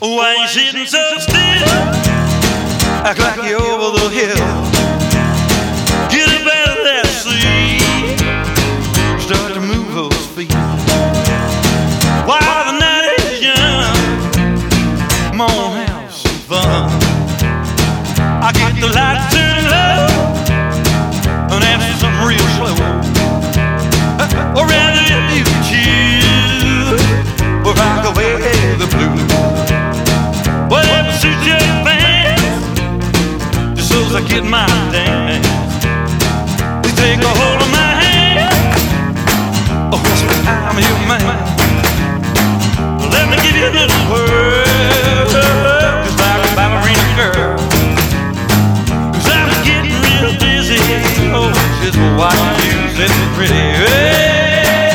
Why you sitting so still? Act like you're over the hill. Get up out of that seat. Start to move those feet. While the night is young, come on, have some fun. I get the lights turned low and ask something real slow. Or rather if you choose, or rock away the blues. Whatever suits your fancy, just so I get my dance. You take a hold of my hand, oh, whisper, I'm your man. Let me give you a little word, just like a ballerina girl. 'Cause I'm getting real dizzy, oh, just watching you sitting pretty.